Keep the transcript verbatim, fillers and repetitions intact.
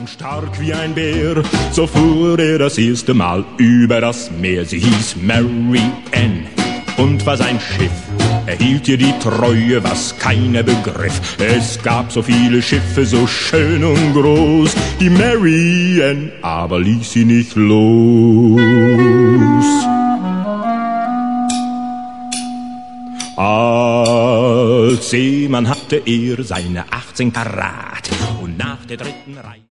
und stark wie ein Bär. So fuhr er das erste Mal über das Meer. Sie hieß Mary Ann und war sein Schiff. Er hielt ihr die Treue, was keiner begriff. Es gab so viele Schiffe, so schön und groß. Die Mary Ann aber ließ sie nicht los. Als Seemann hatte er seine achtzehn Karat und nach der dritten Reise